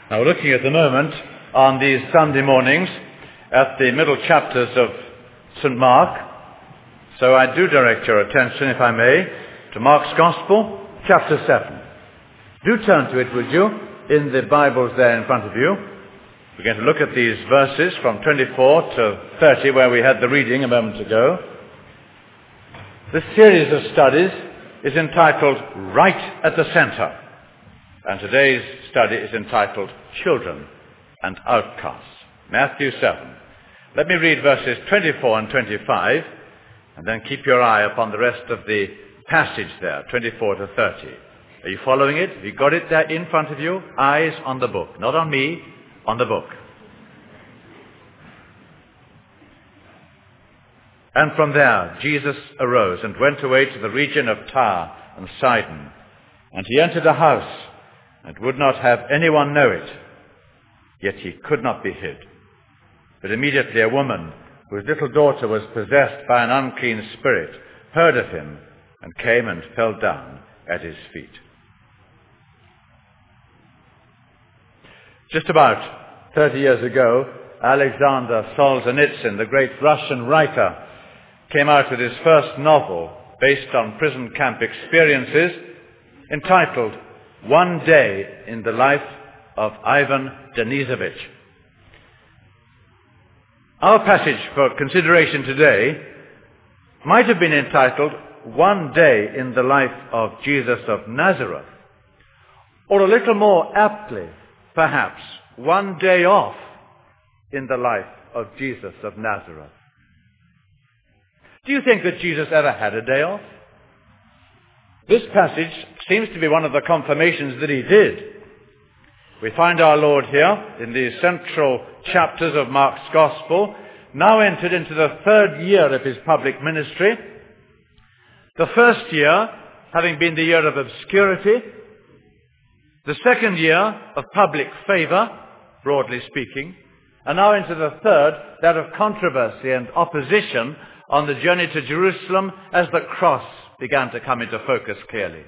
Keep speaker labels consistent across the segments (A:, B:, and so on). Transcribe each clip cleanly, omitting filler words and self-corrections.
A: Now we're looking at the moment on these Sunday mornings at the middle chapters of St. Mark. So I do direct your attention, if I may, to Mark's Gospel, chapter 7. Do turn to it, would you, in the Bibles there in front of you. We're going to look at these verses from 24 to 30, where we had the reading a moment ago. This series of studies is entitled Right at the Center. And today's study is entitled Children and Outcasts. Matthew 7. Let me read verses 24 and 25, and then keep your eye upon the rest of the passage there, 24 to 30. Are you following it? Have you got it there in front of you? Eyes on the book. Not on me, on the book. And from there Jesus arose and went away to the region of Tyre and Sidon. And he entered a house and would not have anyone know it. Yet he could not be hid. But immediately a woman, whose little daughter was possessed by an unclean spirit, heard of him and came and fell down at his feet. Just about 30 years ago, Alexander Solzhenitsyn, the great Russian writer, came out with his first novel based on prison camp experiences entitled One Day in the Life of Ivan Denisovich. Our passage for consideration today might have been entitled One Day in the Life of Jesus of Nazareth, or a little more aptly, perhaps, One Day Off in the Life of Jesus of Nazareth. Do you think that Jesus ever had a day off? This passage seems to be one of the confirmations that he did. We find our Lord here in the central chapters of Mark's Gospel, now entered into the third year of his public ministry. The first year having been the year of obscurity, the second year of public favor, broadly speaking, and now into the third, that of controversy and opposition on the journey to Jerusalem as the cross began to come into focus clearly.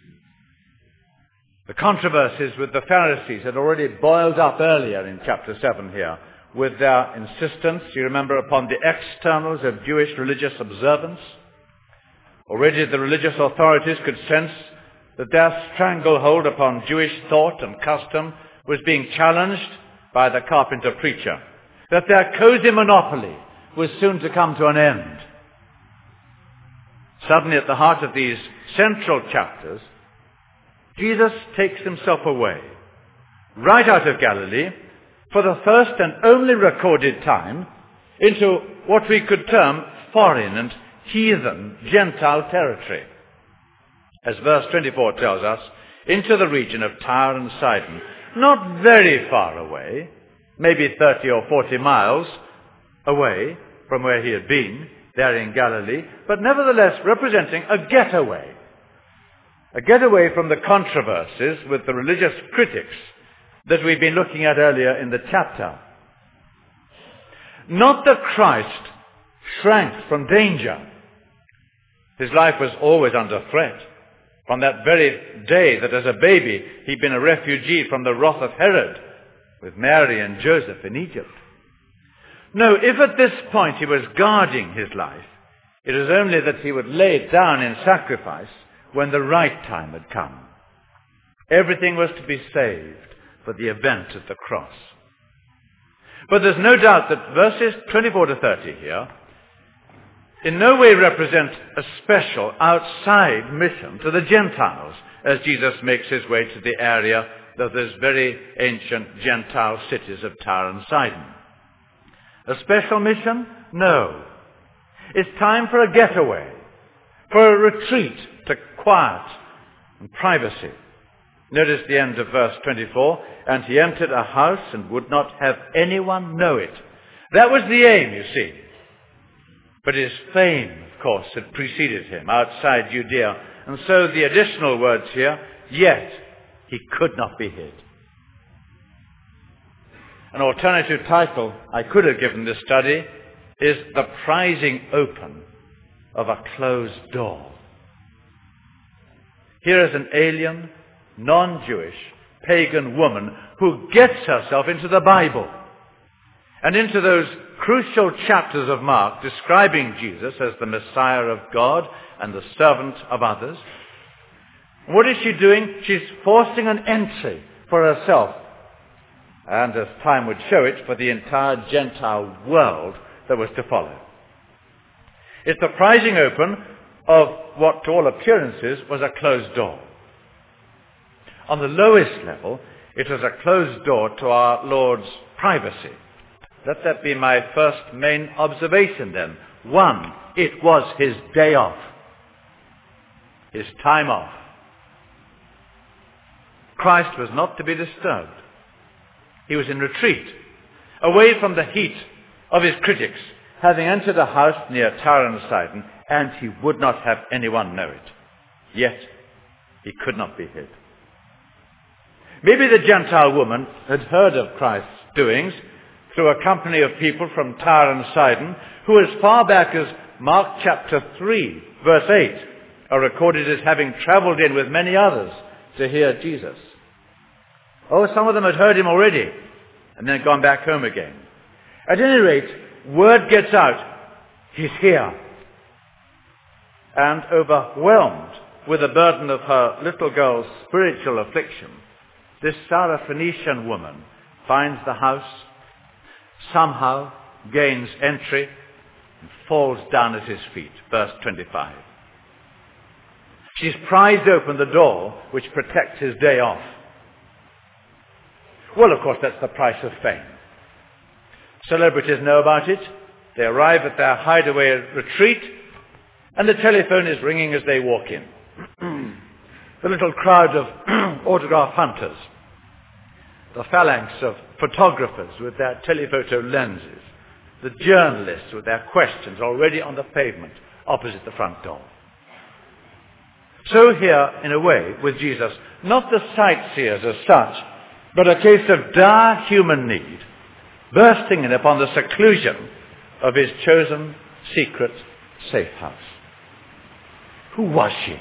A: The controversies with the Pharisees had already boiled up earlier in chapter 7 here, with their insistence, you remember, upon the externals of Jewish religious observance. Already the religious authorities could sense that their stranglehold upon Jewish thought and custom was being challenged by the carpenter preacher, that their cozy monopoly was soon to come to an end. Suddenly, at the heart of these central chapters, Jesus takes himself away, right out of Galilee, for the first and only recorded time, into what we could term foreign and heathen Gentile territory. As verse 24 tells us, into the region of Tyre and Sidon, not very far away, maybe 30 or 40 miles away from where he had been, there in Galilee, but nevertheless representing a getaway from the controversies with the religious critics that we've been looking at earlier in the chapter. Not that Christ shrank from danger. His life was always under threat. From that very day that as a baby he'd been a refugee from the wrath of Herod with Mary and Joseph in Egypt. No, if at this point he was guarding his life, it was only that he would lay it down in sacrifice when the right time had come. Everything was to be saved for the event of the cross. But there's no doubt that verses 24 to 30 here in no way represent a special outside mission to the Gentiles as Jesus makes his way to the area of those very ancient Gentile cities of Tyre and Sidon. A special mission? No. It's time for a getaway, for a retreat to quiet and privacy. Notice the end of verse 24. And he entered a house and would not have anyone know it. That was the aim, you see. But his fame, of course, had preceded him outside Judea. And so the additional words here, yet he could not be hid. An alternative title I could have given this study is The Prizing Open of a Closed Door. Here is an alien, non-Jewish, pagan woman who gets herself into the Bible and into those crucial chapters of Mark describing Jesus as the Messiah of God and the servant of others. What is she doing? She's forcing an entry for herself, and as time would show it, for the entire Gentile world that was to follow. It's the prizing open of what to all appearances was a closed door. On the lowest level, it was a closed door to our Lord's privacy. Let that be my first main observation then. One, it was his day off, his time off. Christ was not to be disturbed. He was in retreat, away from the heat of his critics, having entered a house near Tyre and Sidon, and he would not have anyone know it. Yet, he could not be hid. Maybe the Gentile woman had heard of Christ's doings through a company of people from Tyre and Sidon, who as far back as Mark chapter 3, verse 8, are recorded as having traveled in with many others to hear Jesus. Oh, some of them had heard him already and then gone back home again. At any rate, word gets out, he's here. And overwhelmed with the burden of her little girl's spiritual affliction, this Syrophoenician woman finds the house, somehow gains entry, and falls down at his feet. Verse 25. She's prized open the door which protects his day off. Well, of course, that's the price of fame. Celebrities know about it. They arrive at their hideaway retreat, and the telephone is ringing as they walk in. The little crowd of autograph hunters, the phalanx of photographers with their telephoto lenses, the journalists with their questions already on the pavement opposite the front door. So here, in a way, with Jesus, not the sightseers as such, but a case of dire human need, bursting in upon the seclusion of his chosen, secret, safe house. Who was she?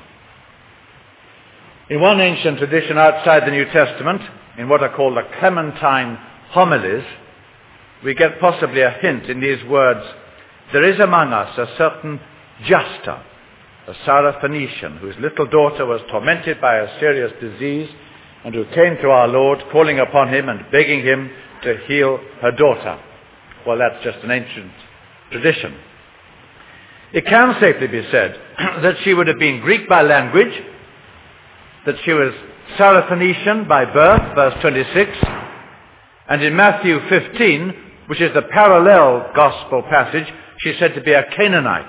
A: In one ancient tradition outside the New Testament, in what are called the Clementine homilies, we get possibly a hint in these words, there is among us a certain Justa, a Syrophoenician, whose little daughter was tormented by a serious disease, and who came to our Lord, calling upon him and begging him to heal her daughter. Well, that's just an ancient tradition. It can safely be said that she would have been Greek by language, that she was Syrophoenician by birth, verse 26, and in Matthew 15, which is the parallel gospel passage, she's said to be a Canaanite.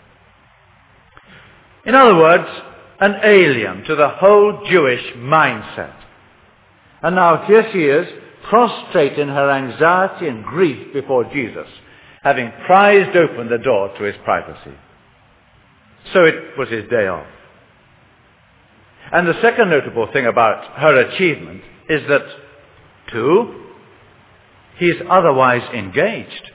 A: In other words, an alien to the whole Jewish mindset. And now here she is, prostrate in her anxiety and grief before Jesus, having prized open the door to his privacy. So it was his day off. And the second notable thing about her achievement is that, two, he's otherwise engaged.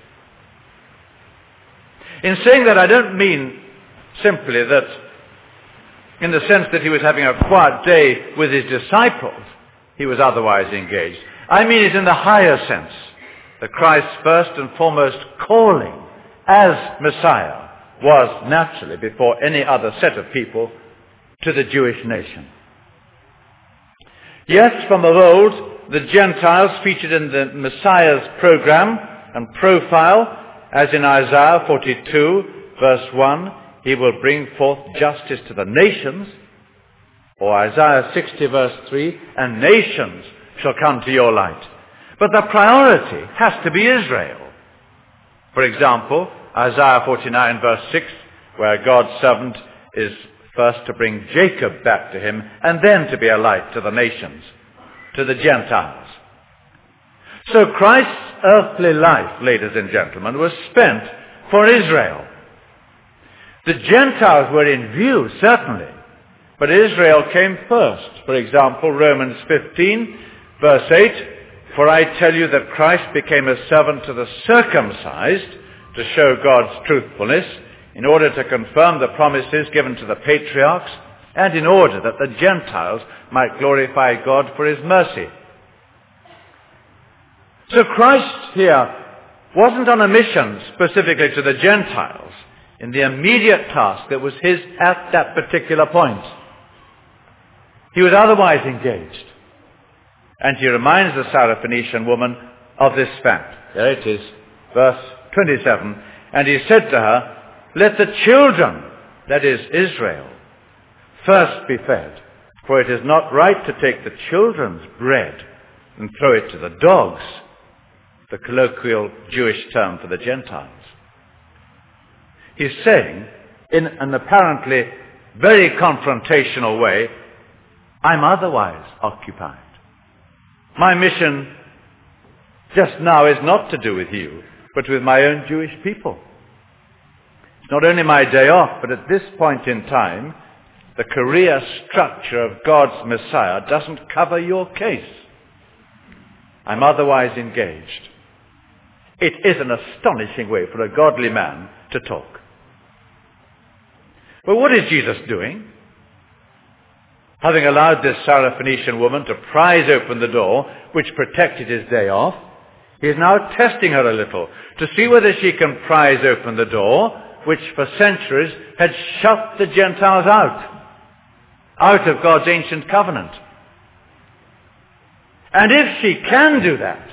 A: In saying that, I don't mean simply that in the sense that he was having a quiet day with his disciples, he was otherwise engaged. I mean it in the higher sense, that Christ's first and foremost calling as Messiah was naturally, before any other set of people, to the Jewish nation. Yes, from of old, the Gentiles featured in the Messiah's program and profile, as in Isaiah 42, verse 1, he will bring forth justice to the nations, or Isaiah 60, verse 3, and nations shall come to your light. But the priority has to be Israel. For example, Isaiah 49, verse 6, where God's servant is first to bring Jacob back to him, and then to be a light to the nations, to the Gentiles. So Christ's earthly life, ladies and gentlemen, was spent for Israel. The Gentiles were in view, certainly, but Israel came first. For example, Romans 15, verse 8, for I tell you that Christ became a servant to the circumcised to show God's truthfulness, in order to confirm the promises given to the patriarchs, and in order that the Gentiles might glorify God for his mercy. So Christ here wasn't on a mission specifically to the Gentiles in the immediate task that was his at that particular point. He was otherwise engaged. And he reminds the Syrophoenician woman of this fact. There it is, verse 27. And he said to her, let the children, that is Israel, first be fed, for it is not right to take the children's bread and throw it to the dogs, the colloquial Jewish term for the Gentiles. He's saying, in an apparently very confrontational way, I'm otherwise occupied. My mission just now is not to do with you, but with my own Jewish people. It's not only my day off, but at this point in time, the career structure of God's Messiah doesn't cover your case. I'm otherwise engaged. It is an astonishing way for a godly man to talk. But what is Jesus doing? Having allowed this Syrophoenician woman to prise open the door, which protected his day off, he is now testing her a little to see whether she can prise open the door, which for centuries had shut the Gentiles out of God's ancient covenant. And if she can do that,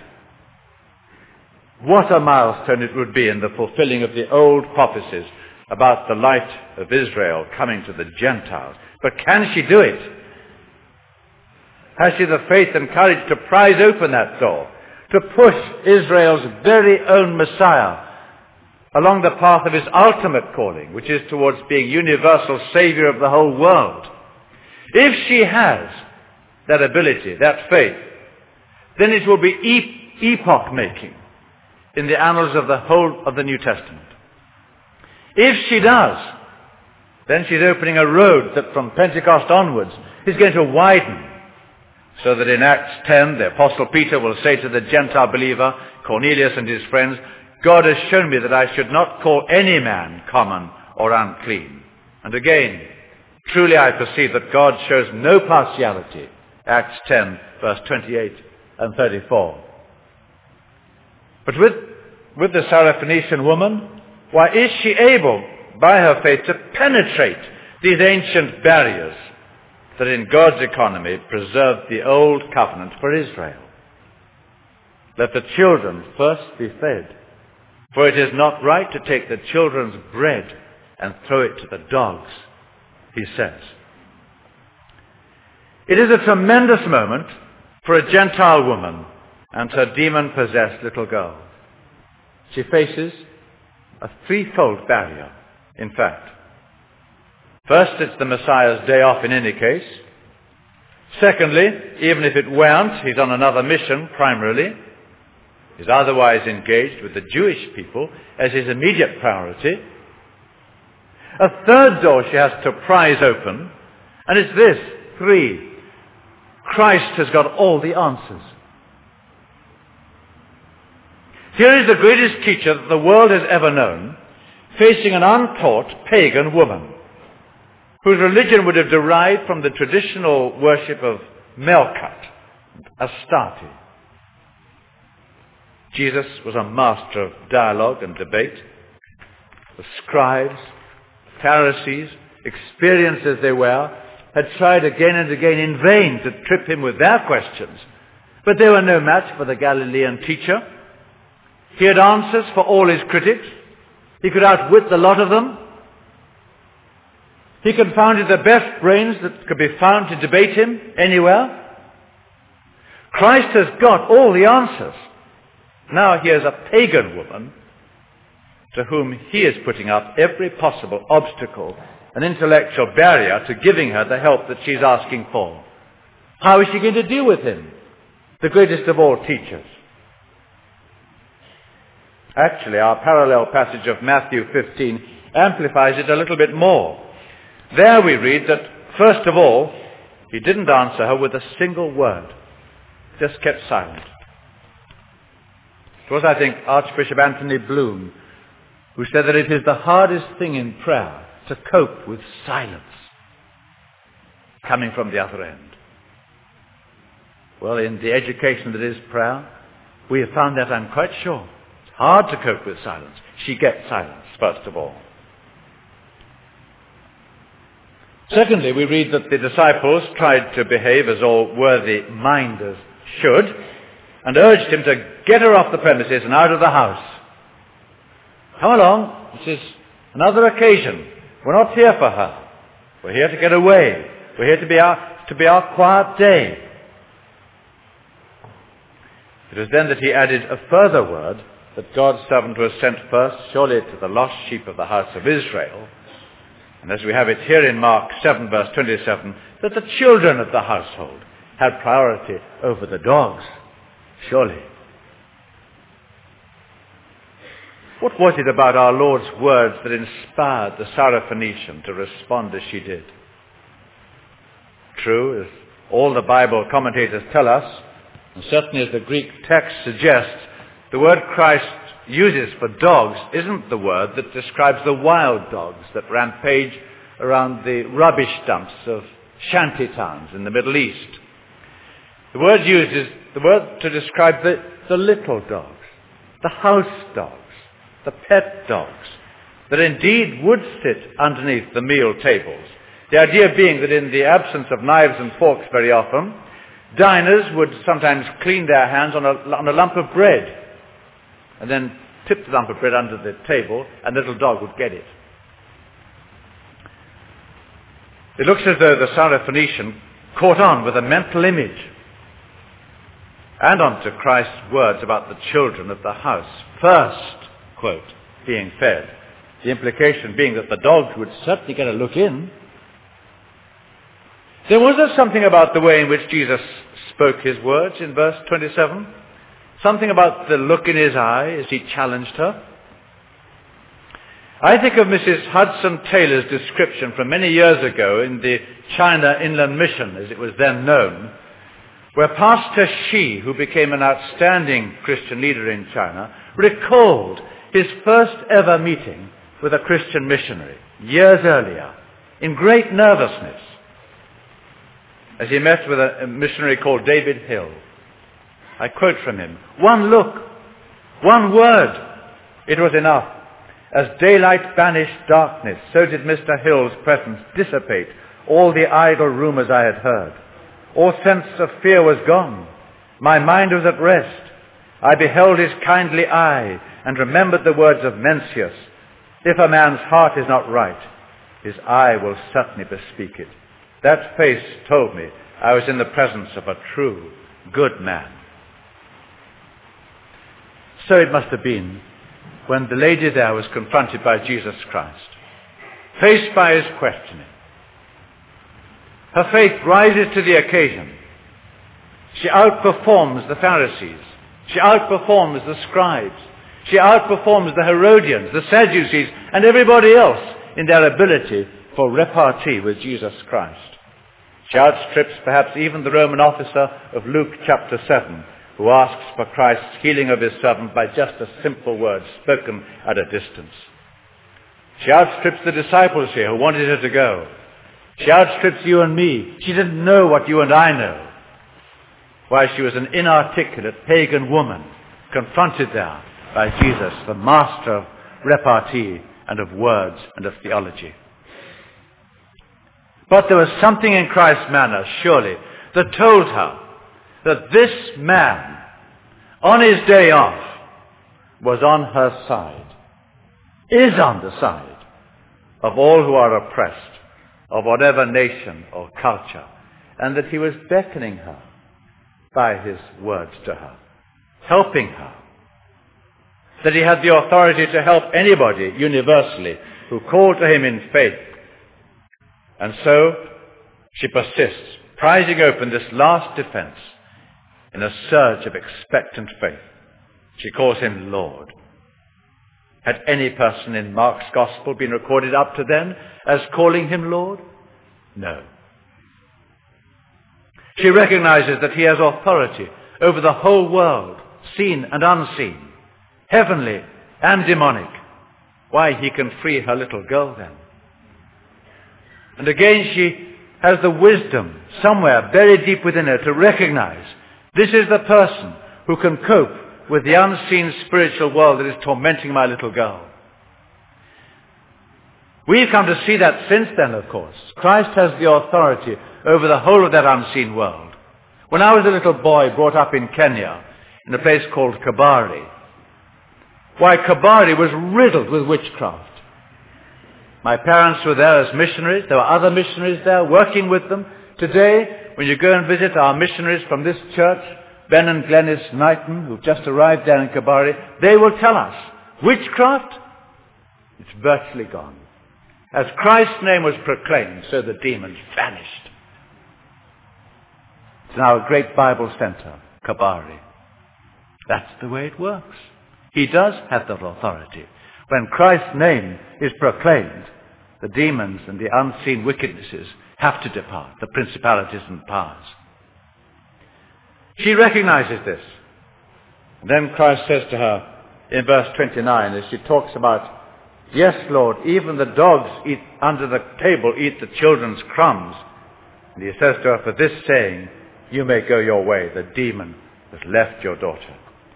A: what a milestone it would be in the fulfilling of the old prophecies about the light of Israel coming to the Gentiles. But can she do it? Has she the faith and courage to prise open that door, to push Israel's very own Messiah along the path of his ultimate calling, which is towards being universal Savior of the whole world? If she has that ability, that faith, then it will be epoch-making in the annals of the whole of the New Testament. If she does, then she's opening a road that from Pentecost onwards is going to widen, so that in Acts 10, the Apostle Peter will say to the Gentile believer, Cornelius and his friends, God has shown me that I should not call any man common or unclean. And again, truly I perceive that God shows no partiality. Acts 10, verse 28 and 34. But with the Syrophoenician woman, why is she able, by her faith, to penetrate these ancient barriers that in God's economy preserved the old covenant for Israel? Let the children first be fed, for it is not right to take the children's bread and throw it to the dogs, he says. It is a tremendous moment for a Gentile woman and her demon-possessed little girl. She faces a threefold barrier, in fact. First, it's the Messiah's day off in any case. Secondly, even if it weren't, he's on another mission primarily. He's otherwise engaged with the Jewish people as his immediate priority. A third door she has to prise open, and it's this, 3. Christ has got all the answers. Here is the greatest teacher that the world has ever known, facing an untaught pagan woman, whose religion would have derived from the traditional worship of Melkat, Astarte. Jesus was a master of dialogue and debate. The scribes, Pharisees, experienced as they were, had tried again and again in vain to trip him with their questions. But they were no match for the Galilean teacher. He had answers for all his critics. He could outwit the lot of them. He confounded the best brains that could be found to debate him anywhere. Christ has got all the answers. Now here's a pagan woman to whom he is putting up every possible obstacle, an intellectual barrier to giving her the help that she's asking for. How is she going to deal with him, the greatest of all teachers? Actually, our parallel passage of Matthew 15 amplifies it a little bit more. There we read that, first of all, he didn't answer her with a single word, just kept silent. It was, I think, Archbishop Anthony Bloom who said that it is the hardest thing in prayer to cope with silence. coming from the other end. Well, in the education that is prayer, we have found that, I'm quite sure. It's hard to cope with silence. She gets silence, first of all. Secondly, we read that the disciples tried to behave as all worthy minders should, and urged him to get her off the premises and out of the house. Come along, this is another occasion. We're not here for her. We're here to get away. We're here to be our quiet day. It was then that he added a further word, that God's servant was sent first, surely to the lost sheep of the house of Israel. And as we have it here in Mark 7, verse 27, that the children of the household had priority over the dogs, surely. What was it about our Lord's words that inspired the Syrophoenician to respond as she did? True, as all the Bible commentators tell us, and certainly as the Greek text suggests, the word Christ uses for dogs isn't the word that describes the wild dogs that rampage around the rubbish dumps of shanty towns in the Middle East. The word used is the word to describe the little dogs, the house dogs, the pet dogs, that indeed would sit underneath the meal tables. The idea being that in the absence of knives and forks very often, diners would sometimes clean their hands on a lump of bread and then tip the lump of bread under the table and the little dog would get it. It looks as though the Syrophoenician caught on with a mental image and onto Christ's words about the children of the house. First, quote, being fed. The implication being that the dogs would certainly get a look in. There was something about the way in which Jesus spoke his words in verse 27. Something about the look in his eye as he challenged her. I think of Mrs. Hudson Taylor's description from many years ago in the China Inland Mission, as it was then known, where Pastor Xi, who became an outstanding Christian leader in China, recalled his first ever meeting with a Christian missionary years earlier in great nervousness as he met with a missionary called David Hill. I quote from him, "One look, one word, it was enough. As daylight banished darkness, so did Mr. Hill's presence dissipate all the idle rumors I had heard. All sense of fear was gone. My mind was at rest. I beheld his kindly eye and remembered the words of Mencius. If a man's heart is not right, his eye will certainly bespeak it. That face told me I was in the presence of a true, good man." So it must have been when the lady there was confronted by Jesus Christ, faced by his questioning. Her faith rises to the occasion. She outperforms the Pharisees. She outperforms the scribes. She outperforms the Herodians, the Sadducees, and everybody else in their ability for repartee with Jesus Christ. She outstrips perhaps even the Roman officer of Luke chapter 7, who asks for Christ's healing of his servant by just a simple word spoken at a distance. She outstrips the disciples here who wanted her to go. She outstrips you and me. She didn't know what you and I know. Why, she was an inarticulate pagan woman confronted there by Jesus, the master of repartee and of words and of theology. But there was something in Christ's manner, surely, that told her that this man, on his day off, was on her side, is on the side of all who are oppressed, of whatever nation or culture, and that he was beckoning her by his words to her, helping her, that he had the authority to help anybody universally who called to him in faith. And so she persists, prizing open this last defense in a surge of expectant faith. She calls him Lord. Had any person in Mark's Gospel been recorded up to then as calling him Lord? No. She recognizes that he has authority over the whole world, seen and unseen, heavenly and demonic. Why, he can free her little girl then. And again she has the wisdom somewhere buried deep within her to recognize this is the person who can cope with the unseen spiritual world that is tormenting my little girl. We've come to see that since then, of course. Christ has the authority over the whole of that unseen world. When I was a little boy brought up in Kenya, in a place called Kabari, why, Kabari was riddled with witchcraft. My parents were there as missionaries. There were other missionaries there working with them. Today, when you go and visit our missionaries from this church, Ben and Glenys Knighton, who've just arrived there in Kabari, they will tell us, witchcraft, it's virtually gone. As Christ's name was proclaimed, so the demons vanished. It's now a great Bible center, Kabari. That's the way it works. He does have that authority. When Christ's name is proclaimed, the demons and the unseen wickednesses have to depart, the principalities and powers. She recognizes this. And then Christ says to her in verse 29, as she talks about, yes, Lord, even the dogs eat under the table, eat the children's crumbs. And he says to her, for this saying, you may go your way. The demon has left your daughter.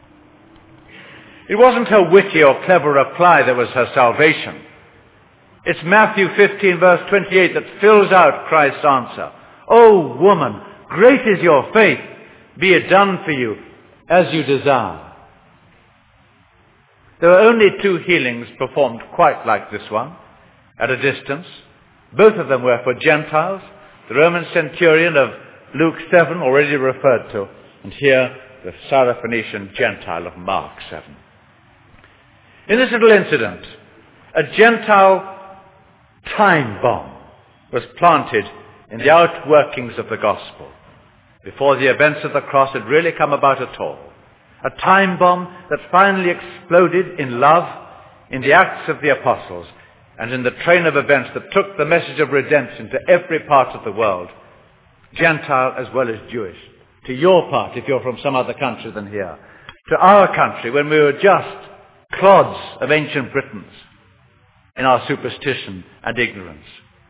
A: It wasn't her witty or clever reply that was her salvation. It's Matthew 15 verse 28 that fills out Christ's answer. O woman, great is your faith. Be it done for you as you desire. There were only 2 healings performed quite like this one, at a distance. Both of them were for Gentiles. The Roman centurion of Luke 7 already referred to, and here the Syrophoenician Gentile of Mark 7. In this little incident, a Gentile time bomb was planted in the outworkings of the gospel before the events of the cross had really come about at all. A time bomb that finally exploded in love, in the Acts of the Apostles, and in the train of events that took the message of redemption to every part of the world, Gentile as well as Jewish. To your part, if you're from some other country than here. To our country, when we were just clods of ancient Britons in our superstition and ignorance.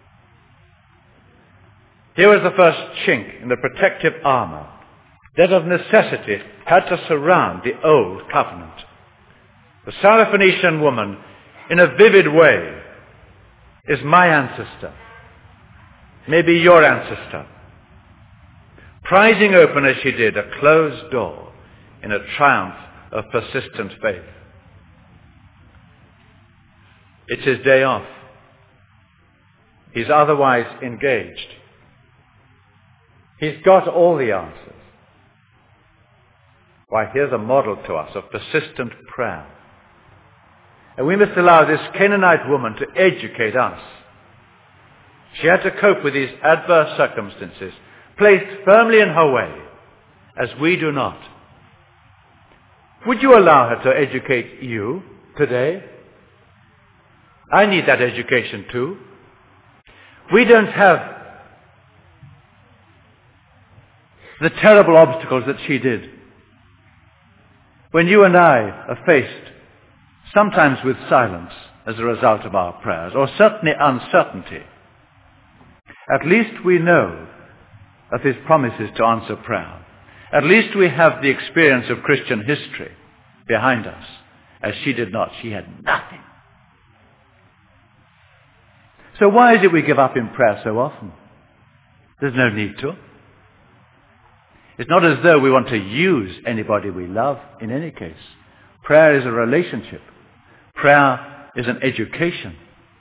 A: Here was the first chink in the protective armor that of necessity had to surround the old covenant. The Syrophoenician woman, in a vivid way, is my ancestor, maybe your ancestor, prizing open as she did a closed door in a triumph of persistent faith. It's his day off. He's otherwise engaged. He's got all the answers. Why, here's a model to us of persistent prayer. And we must allow this Canaanite woman to educate us. She had to cope with these adverse circumstances, placed firmly in her way, as we do not. Would you allow her to educate you today? I need that education too. We don't have the terrible obstacles that she did. When you and I are faced, sometimes with silence as a result of our prayers, or certainly uncertainty, at least we know of his promises to answer prayer. At least we have the experience of Christian history behind us, as she did not. She had nothing. So why is it we give up in prayer so often? There's no need to. It's not as though we want to use anybody we love in any case. Prayer is a relationship. Prayer is an education.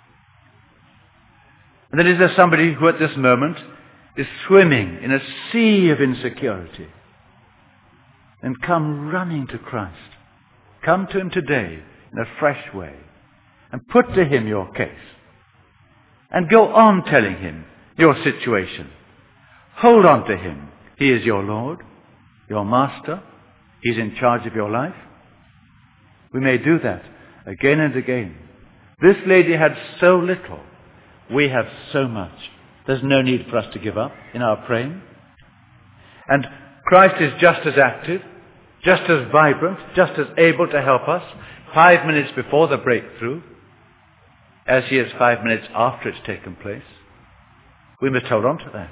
A: And then is there somebody who at this moment is swimming in a sea of insecurity? Then come running to Christ. Come to him today in a fresh way and put to him your case. And go on telling him your situation. Hold on to him. He is your Lord, your Master. He's in charge of your life. We may do that again and again. This lady had so little. We have so much. There's no need for us to give up in our praying. And Christ is just as active, just as vibrant, just as able to help us 5 minutes before the breakthrough as he is 5 minutes after it's taken place. We must hold on to that.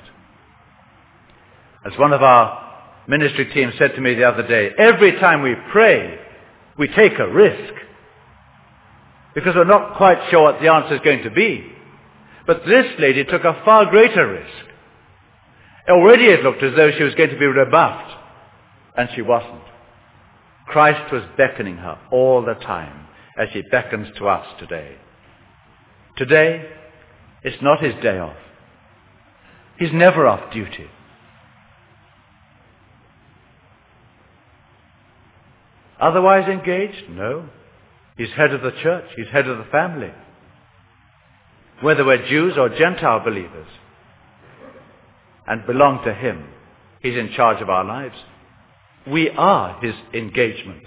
A: As one of our ministry team said to me the other day, every time we pray, we take a risk. Because we're not quite sure what the answer is going to be. But this lady took a far greater risk. Already it looked as though she was going to be rebuffed. And she wasn't. Christ was beckoning her all the time, as he beckons to us today. Today, it's not his day off. He's never off duty. Otherwise engaged? No. He's head of the church. He's head of the family. Whether we're Jews or Gentile believers and belong to him, he's in charge of our lives. We are his engagement.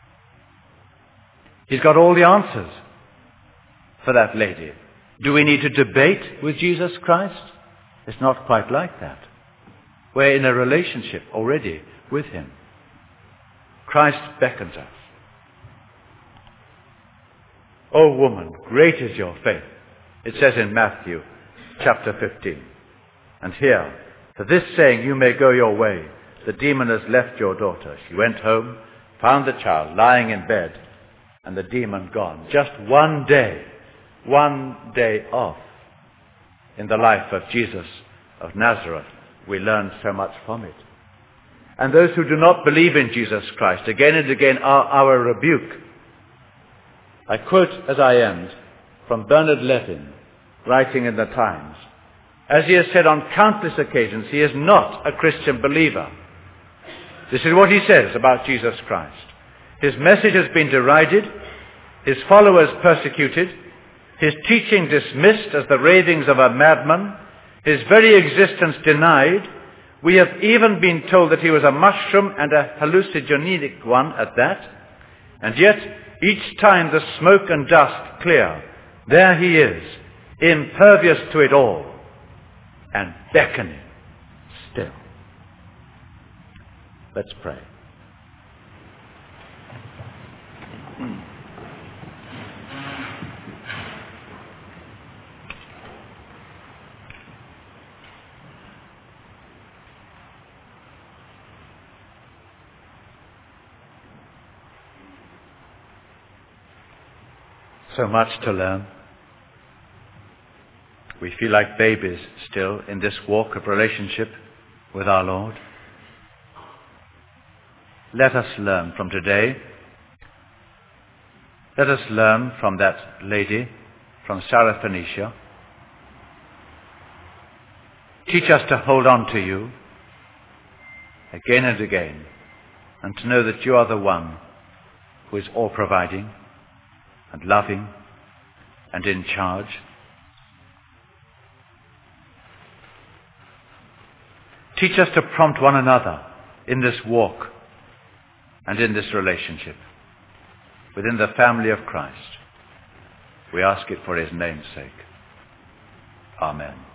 A: He's got all the answers for that lady. Do we need to debate with Jesus Christ? It's not quite like that. We're in a relationship already with him. Christ beckons us. O woman, great is your faith. It says in Matthew chapter 15. And here, for this saying you may go your way. The demon has left your daughter. She went home, found the child lying in bed, and the demon gone. Just one day off in the life of Jesus of Nazareth. We learn so much from it. And those who do not believe in Jesus Christ, again and again, are our rebuke. I quote as I end from Bernard Levin, writing in the Times. As he has said on countless occasions, he is not a Christian believer. This is what he says about Jesus Christ. His message has been derided, his followers persecuted, his teaching dismissed as the ravings of a madman, his very existence denied. We have even been told that he was a mushroom and a hallucinogenic one at that. And yet, each time the smoke and dust clear, there he is, impervious to it all, and beckoning still. Let's pray. So much to learn. We feel like babies still in this walk of relationship with our Lord. Let us learn from today. Let us learn from that lady from Syrophoenicia. Teach us to hold on to you again and again, and to know that you are the one who is all providing and loving and in charge. Teach us to prompt one another in this walk and in this relationship within the family of Christ. We ask it for his name's sake. Amen.